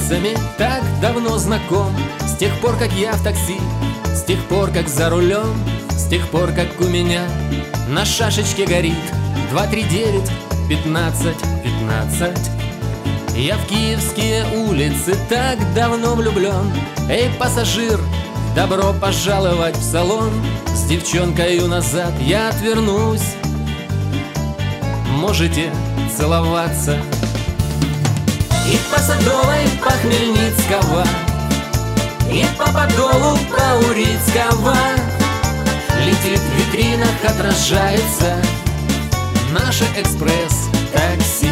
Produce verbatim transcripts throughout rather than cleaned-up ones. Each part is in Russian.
улицами так давно знаком. С тех пор, как я в такси, с тех пор, как за рулем, с тех пор, как у меня на шашечке горит два три девять пятнадцать пятнадцать. Я в киевские улицы так давно влюблен. Эй, пассажир, добро пожаловать в салон. С девчонкою назад я отвернусь, можете целоваться. И по Садовой, по Хмельницкого, и по Подолу, по Урицкого летит в витринах, отражается наше экспресс-такси.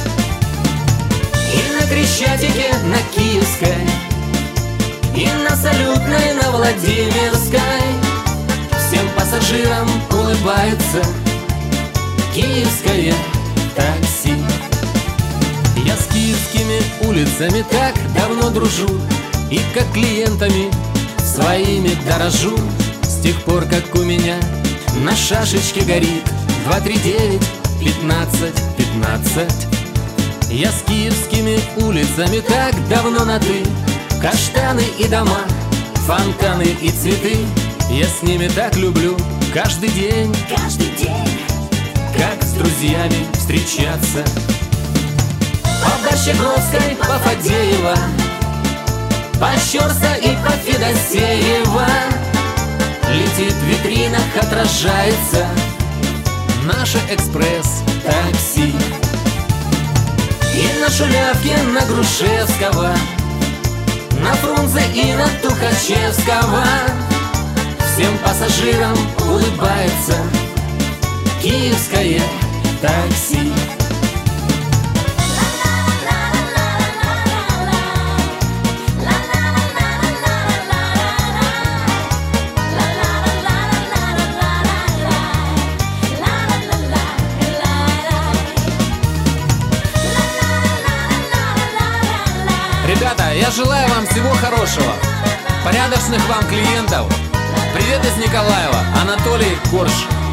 И на Крещатике, на Киевской, и на Салютной, на Владимирской всем пассажирам улыбается киевское такси. Я с киевскими улицами так давно дружу, и как клиентами своими дорожу. С тех пор, как у меня на шашечке горит два три девять пятнадцать пятнадцать. Я с киевскими улицами так давно на «ты». Каштаны и дома, фонтаны и цветы, я с ними так люблю каждый день, каждый день, как с друзьями встречаться. По Борщеговской, по Фадеева, по Щорса и по Федосеева летит в витринах, отражается наше экспресс-такси. И на Шулявке, на Грушевского, на Фрунзе и на Тухачевского всем пассажирам улыбается киевское такси. Ребята, я желаю вам всего хорошего, порядочных вам клиентов. Привет из Николаева, Анатолий Корж.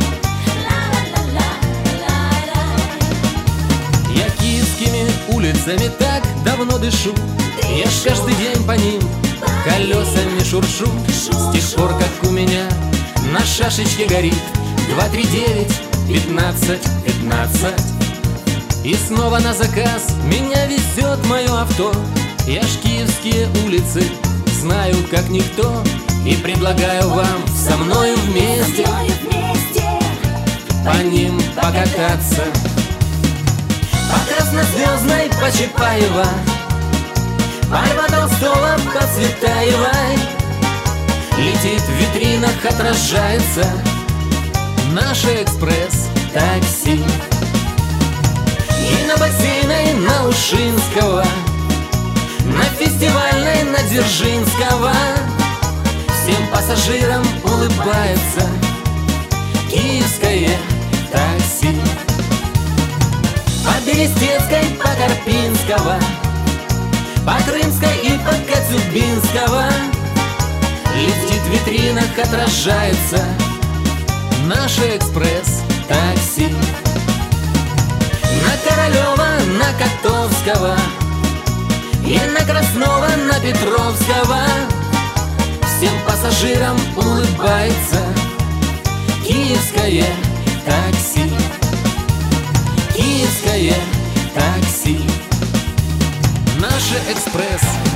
Я киевскими улицами так давно дышу, я ж каждый день по ним колесами шуршу. С тех пор, как у меня на шашечке горит два три девять пятнадцать пятнадцать. И снова на заказ меня везет мое авто. Я ж киевские улицы знаю как никто, и предлагаю вам со мною вместе по ним покататься. По Краснозвездной, по Чапаева, по Льва Толстого, по Цветаевой летит в витринах, отражается наше экспресс-такси. И на Бассейной, на Ушинского, на Фестивальной, на Дзержинского всем пассажирам улыбается киевское такси. По Берестецкой, по Карпинского, по Крымской и по Коцюбинского летит в витринах, отражается наше экспресс-такси. На Королева, на Котовского и на Краснова, на Петровского всем пассажирам улыбается киевское такси. Киевское такси. Наше экспресс